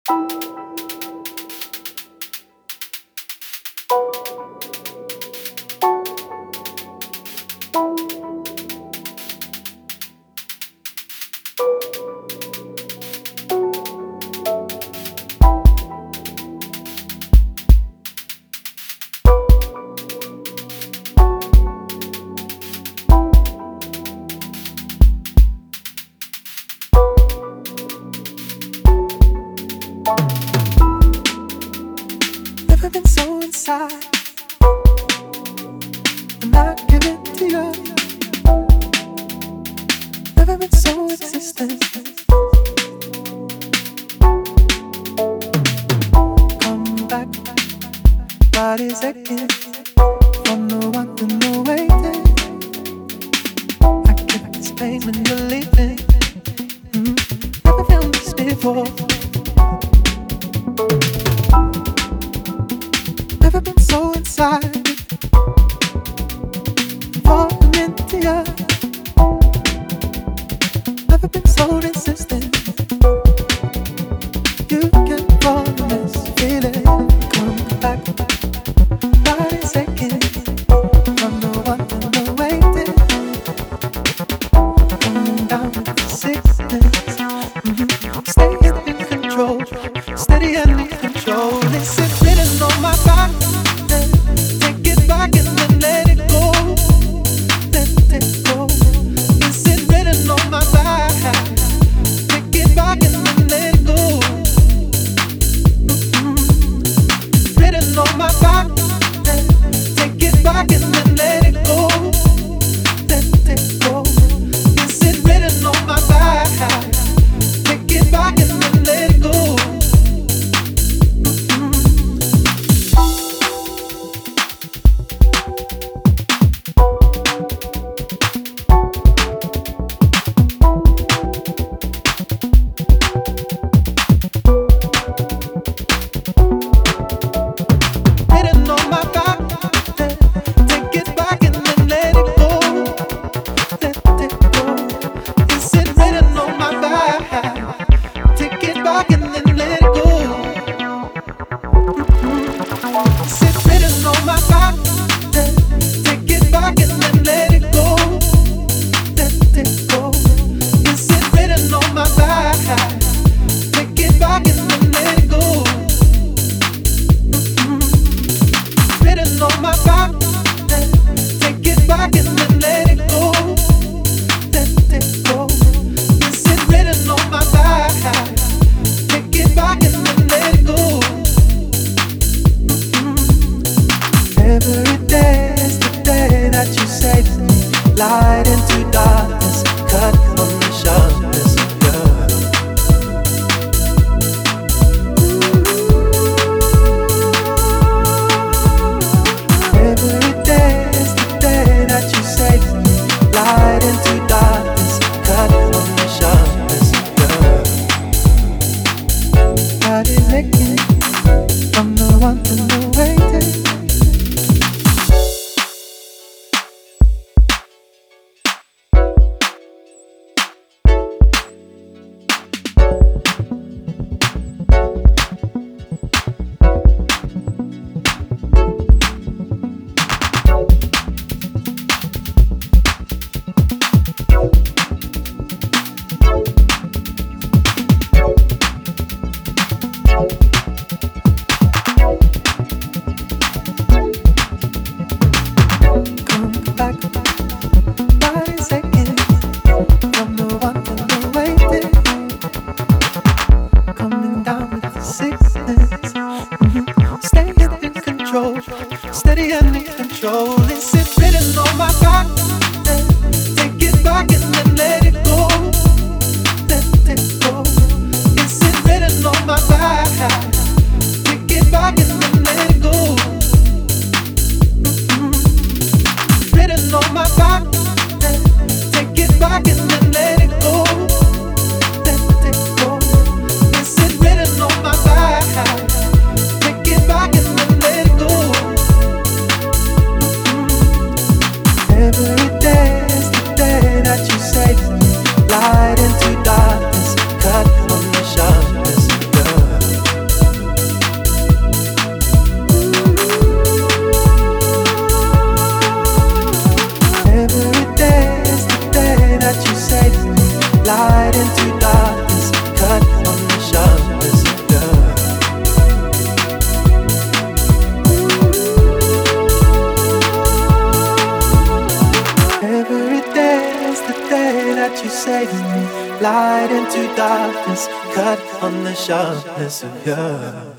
Never been so inside, and I give it to you. Never been so existent. Come back, body's aching from the one to the waiting. I can't explain when you're leaving. Never felt this before. Never been so inside, falling into you. Never been so resistant. You can fall in this feeling. Come back, body's aching from the one and the waiting. Coming down with the sickness. Staying in control, steady and in control. It's written on my back. Take it back and then let it go. Let it go. It's written on my back. Take it back and then let it go. Written on my back. Take it back and then let it go. Let it go. It's written on my back. Take it back and then let it go. Written on my back. Take it back and then let it go. Let it go. It's written on my back. Take it back and then let it go. It's written on my back. Take it back and then let it go. Let it go. It's written on my back. Take it back and then let it go. Written on my back. Take it back and then let it go. Let it go. It's written on my back. Take it back and then let it go. Every day is the day that you say to me, light into darkness, cut from the sharpness of love. Every day is the day that you say to me, light into darkness, cut from the sharpness of love. Body's aching from the one to the waiting. Come back, body's aching from the one to the waiting. Coming down with the sickness. Staying in control, steady and in control. It's written on my back. Take it back and then let it go. Let it go. It's written on my back. Take it back and then let it go. Written on my back. Take it back and then let it go. Let it go. It's written on my back. Take it back and then let it go. is the day that you saved me. Light into darkness, cut on the sharpness of you.